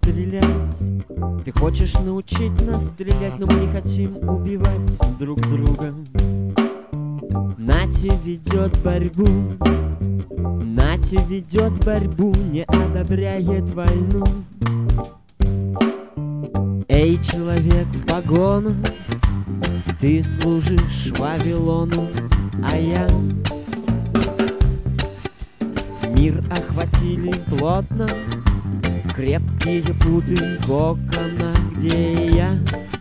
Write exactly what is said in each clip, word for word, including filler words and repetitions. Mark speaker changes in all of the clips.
Speaker 1: стрелять. Ты хочешь научить нас стрелять, но мы не хотим убивать друг друга. Нати ведет борьбу, Нати ведет борьбу, не одобряет войну. Эй, человек в погонах, ты служишь Вавилону, а я. Мир охватили плотно крепкие путы кокона, где я.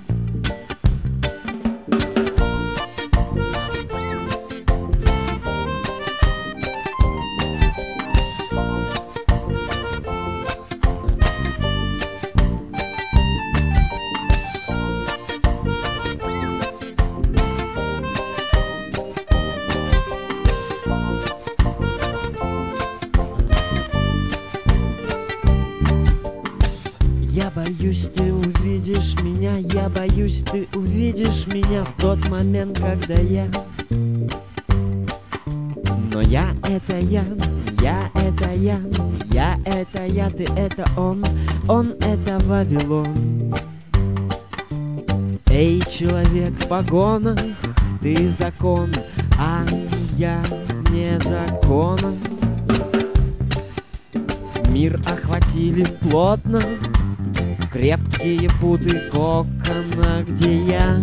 Speaker 1: Я боюсь, ты увидишь меня, я боюсь, ты увидишь меня в тот момент, когда я. Но я это я, я это я, я это я, ты это он, он это Вавилон. Эй, человек в погонах, ты закон, а я не закон. Мир охватили плотно крепкие путы кокона, где я.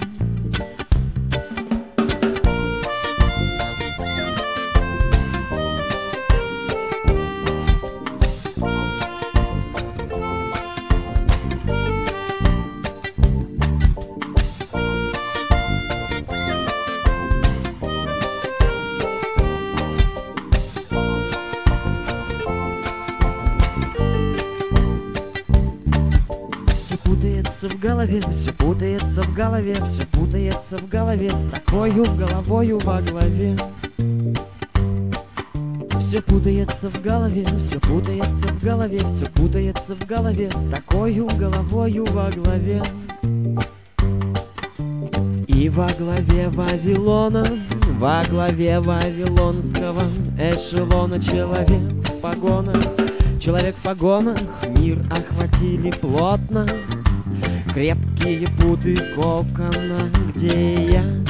Speaker 1: В голове, все путается в голове, все путается в голове, с такою головою во главе. Все путается в голове, все путается в голове, все путается в голове, с такою головою во главе. И во главе Вавилона, во главе вавилонского эшелона человек в погонах, человек в погонах, мир охватили плотно крепкие путы кокона, где я.